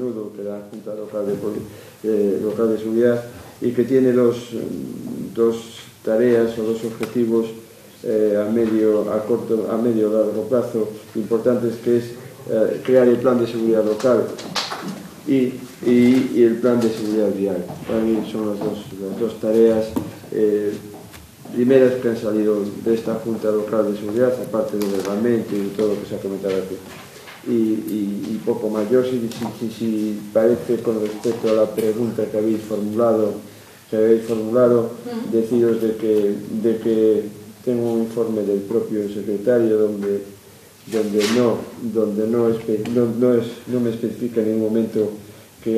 menudo que la Junta Local de Seguridad, y que tiene dos tareas o dos objetivos a medio y largo plazo importantes, que es crear el plan de seguridad local y el plan de seguridad vial. Para mí son las dos tareas primeras que han salido de esta Junta Local de Seguridad, aparte del reglamento y todo lo que se ha comentado aquí. Y poco más. Yo, si parece, con respecto a la pregunta que habéis formulado, deciros de que tengo un informe del propio secretario donde no me especifica en ningún momento que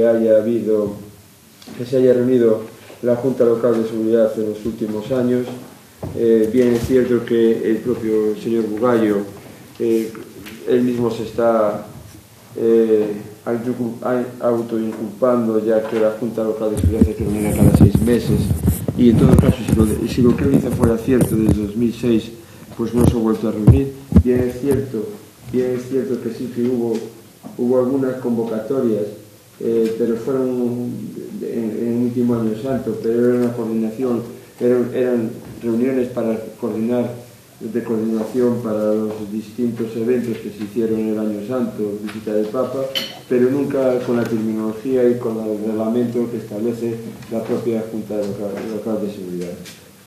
se haya reunido la Junta Local de Seguridad en los últimos años. Bien es cierto que el propio señor Bugallo, él mismo se está autoinculpando, ya que la Junta Local de Seguridad hay que reunir cada 6 meses, y en todo caso, si lo que él dice fuera cierto, desde 2006 pues no se ha vuelto a reunir. Bien es cierto que sí que hubo algunas convocatorias, pero fueron en el último año santo, pero era una coordinación, eran reuniones de coordinación para los distintos eventos que se hicieron en el año santo, visita del Papa, pero nunca con la terminología y con el reglamento que establece la propia Junta Local de Seguridad.